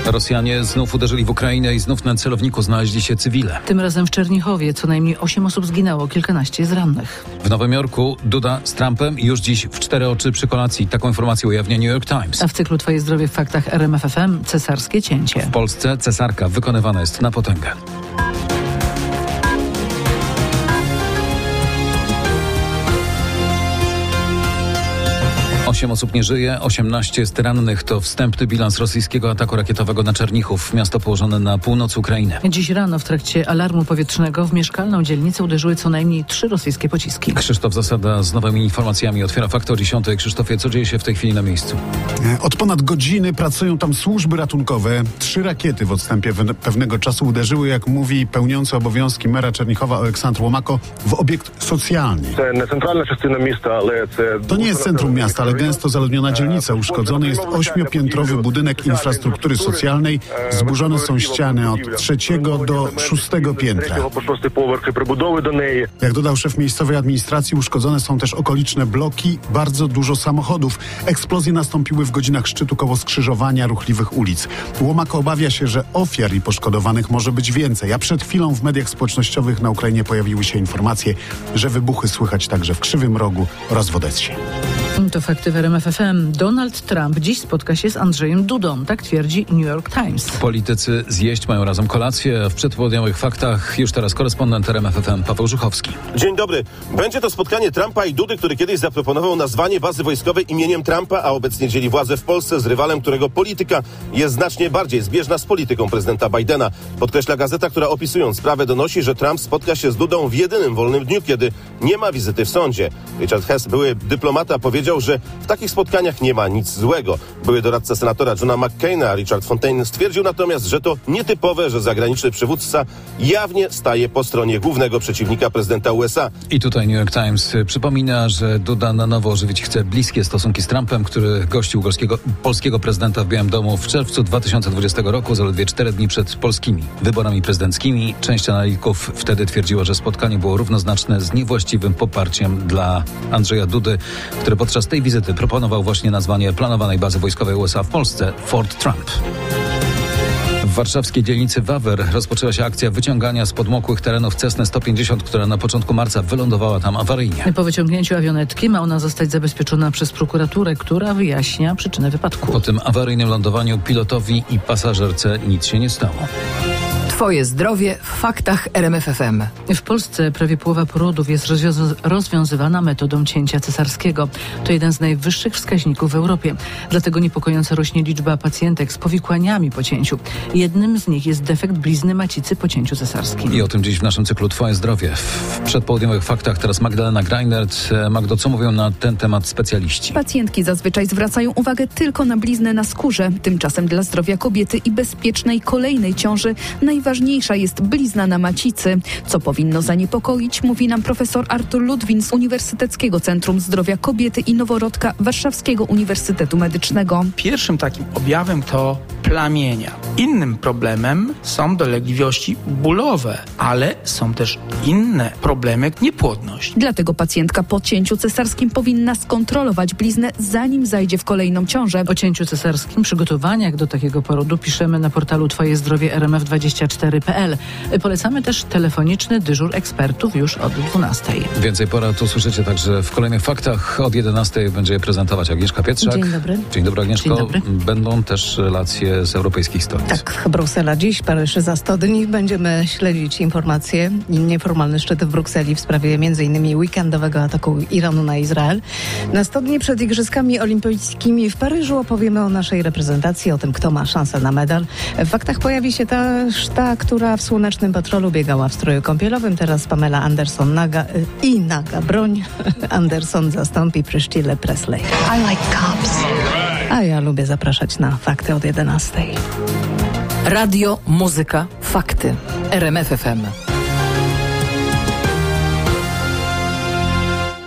Rosjanie znów uderzyli w Ukrainę i znów na celowniku znaleźli się cywile. Tym razem w Czernichowie co najmniej 8 osób zginęło, kilkanaście jest rannych. W Nowym Jorku Duda z Trumpem już dziś w 4 oczy przy kolacji. Taką informację ujawnia New York Times. A w cyklu Twoje zdrowie w faktach RMF FM cesarskie cięcie. W Polsce cesarka wykonywana jest na potęgę. 8 osób nie żyje, 18 jest rannych. To wstępny bilans rosyjskiego ataku rakietowego na Czernichów, miasto położone na północy Ukrainy. Dziś rano w trakcie alarmu powietrznego w mieszkalną dzielnicę uderzyły co najmniej 3 rosyjskie pociski. Krzysztof Zasada z nowymi informacjami otwiera Fakty o 10. Krzysztofie, co dzieje się w tej chwili na miejscu? Od ponad godziny pracują tam służby ratunkowe. 3 rakiety w odstępie pewnego czasu uderzyły, jak mówi pełniący obowiązki mera Czernichowa Oleksandr Łomako, w obiekt socjalny. To nie jest centrum miasta, ale gęsto zaludniona dzielnica. Uszkodzony jest 8-piętrowy budynek infrastruktury socjalnej. Zburzone są ściany od 3. do 6. piętra. Jak dodał szef miejscowej administracji, uszkodzone są też okoliczne bloki, bardzo dużo samochodów. Eksplozje nastąpiły w godzinach szczytu koło skrzyżowania ruchliwych ulic. Łomako obawia się, że ofiar i poszkodowanych może być więcej, a przed chwilą w mediach społecznościowych na Ukrainie pojawiły się informacje, że wybuchy słychać także w Krzywym Rogu oraz w Odessie. To fakty w RMF FM. Donald Trump dziś spotka się z Andrzejem Dudą, tak twierdzi New York Times. Politycy zjeść mają razem kolację, a w przedpołudniowych faktach już teraz korespondent RMF FM Paweł Żuchowski. Dzień dobry. Będzie to spotkanie Trumpa i Dudy, który kiedyś zaproponował nazwanie bazy wojskowej imieniem Trumpa, a obecnie dzieli władzę w Polsce z rywalem, którego polityka jest znacznie bardziej zbieżna z polityką prezydenta Bidena. Podkreśla gazeta, która opisując sprawę donosi, że Trump spotka się z Dudą w jedynym wolnym dniu, kiedy nie ma wizyty w sądzie. Richard Hess, były dyplomata, powiedział, że w takich spotkaniach nie ma nic złego. Były doradca senatora Johna McCaina, Richard Fontaine, stwierdził natomiast, że to nietypowe, że zagraniczny przywódca jawnie staje po stronie głównego przeciwnika prezydenta USA. I tutaj New York Times przypomina, że Duda na nowo ożywić chce bliskie stosunki z Trumpem, który gościł polskiego prezydenta w Białym Domu w czerwcu 2020 roku, zaledwie 4 dni przed polskimi wyborami prezydenckimi. Część analityków wtedy twierdziła, że spotkanie było równoznaczne z niewłaściwym poparciem dla Andrzeja Dudy, który podczas tej wizyty proponował właśnie nazwanie planowanej bazy wojskowej USA w Polsce Fort Trump. W warszawskiej dzielnicy Wawer rozpoczęła się akcja wyciągania z podmokłych terenów Cessny 150, która na początku marca wylądowała tam awaryjnie. Po wyciągnięciu awionetki ma ona zostać zabezpieczona przez prokuraturę, która wyjaśnia przyczynę wypadku. Po tym awaryjnym lądowaniu pilotowi i pasażerce nic się nie stało. Twoje zdrowie w faktach RMF FM. W Polsce prawie połowa porodów jest rozwiązywana metodą cięcia cesarskiego. To jeden z najwyższych wskaźników w Europie. Dlatego niepokojąco rośnie liczba pacjentek z powikłaniami po cięciu. Jednym z nich jest defekt blizny macicy po cięciu cesarskim. I o tym dziś w naszym cyklu Twoje zdrowie. W przedpołudniowych faktach teraz Magdalena Greinert. Magdo, co mówią na ten temat specjaliści? Pacjentki zazwyczaj zwracają uwagę tylko na bliznę na skórze. Tymczasem dla zdrowia kobiety i bezpiecznej kolejnej ciąży najważniejsza jest blizna na macicy. Co powinno zaniepokoić, mówi nam profesor Artur Ludwin z Uniwersyteckiego Centrum Zdrowia Kobiety i Noworodka Warszawskiego Uniwersytetu Medycznego. Pierwszym takim objawem to plamienia. Innym problemem są dolegliwości bólowe, ale są też inne problemy jak niepłodność. Dlatego pacjentka po cięciu cesarskim powinna skontrolować bliznę, zanim zajdzie w kolejną ciążę. O cięciu cesarskim, przygotowaniach do takiego porodu piszemy na portalu Twoje zdrowie rmf24.pl. Polecamy też telefoniczny dyżur ekspertów już od 12. Więcej porad usłyszycie także w kolejnych faktach. Od 11 będzie je prezentować Agnieszka Pietrzak. Dzień dobry. Dzień dobry, Agnieszko. Dzień dobry. Będą też relacje z europejskich stolic. Tak, Bruksela dziś, Paryż za 100 dni. Będziemy śledzić informacje. Nieformalny szczyt w Brukseli w sprawie m.in. weekendowego ataku Iranu na Izrael. Na 100 dni przed Igrzyskami Olimpijskimi w Paryżu opowiemy o naszej reprezentacji, o tym, kto ma szansę na medal. W faktach pojawi się też ta, która w Słonecznym Patrolu biegała w stroju kąpielowym. Teraz Pamela Anderson naga broń. Anderson zastąpi Priscillę Presley. I like cops. A ja lubię zapraszać na fakty od 11. Radio, muzyka, fakty. RMF FM.